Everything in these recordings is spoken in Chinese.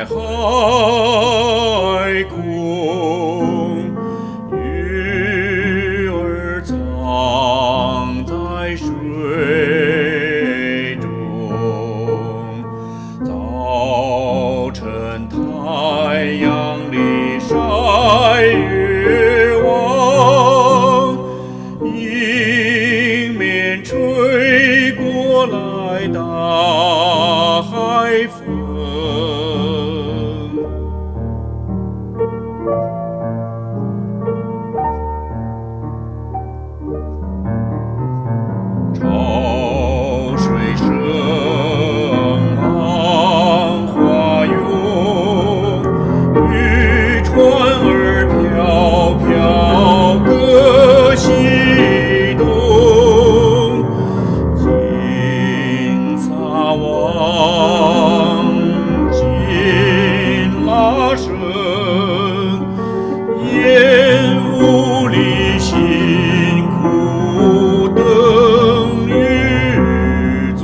海空，鱼儿藏在水中。早晨太阳里晒月光，迎面吹过来大海风。潮水声浪花涌，渔船儿飘飘各西东。金撒网，金拉绳，烟雾里辛苦等雨踪。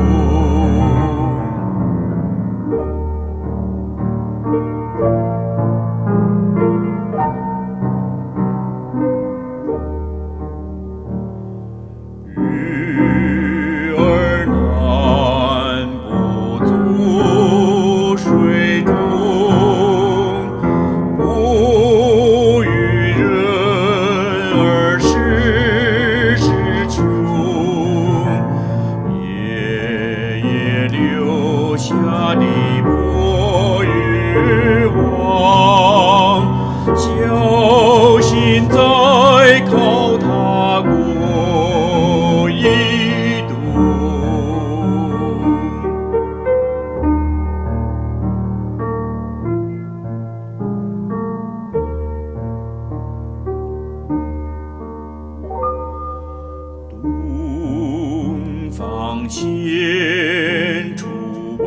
鱼儿难不足水中，不与人儿时时穷。夜夜流下的破渔网，小心再靠它过一冬。东方显出微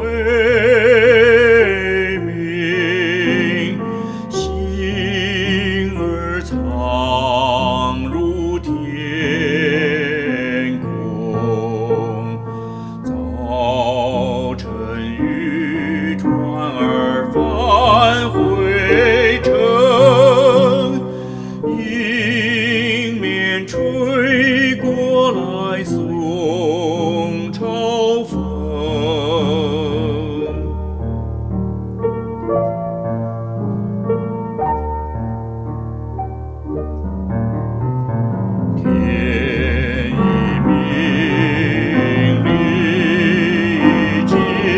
明，星儿藏入天空。早晨渔船儿返回城，迎面吹过来宋朝风。天已明，理已尽，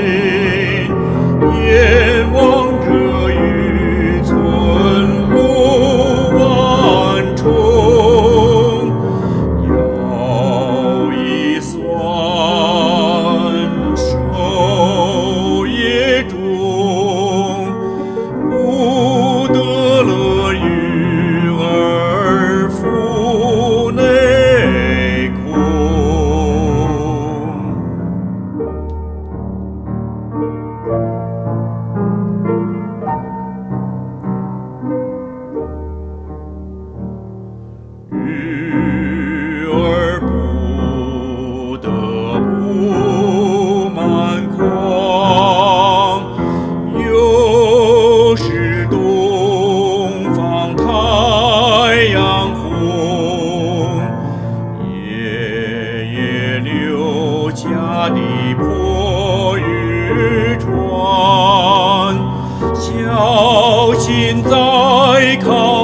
眼望着渔村路万重。摇一算，手也重，不得了鱼儿腹内空。鱼儿不得不满筐，又是东方太阳红。夜夜流下的破渔船，小心再靠